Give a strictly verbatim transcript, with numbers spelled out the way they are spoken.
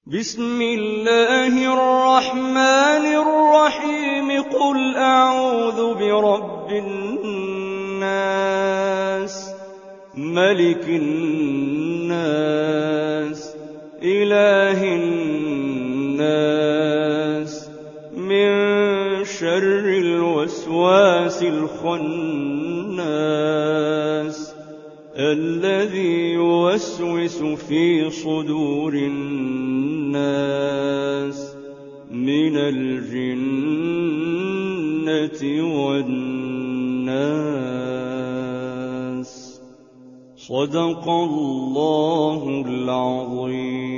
بسم الله الرحمن الرحيم قل أعوذ برب الناس ملك الناس إله الناس من شر الوسواس الخناس الذي يوسوس في صدور الناس من الجنة والناس. صدق الله العظيم.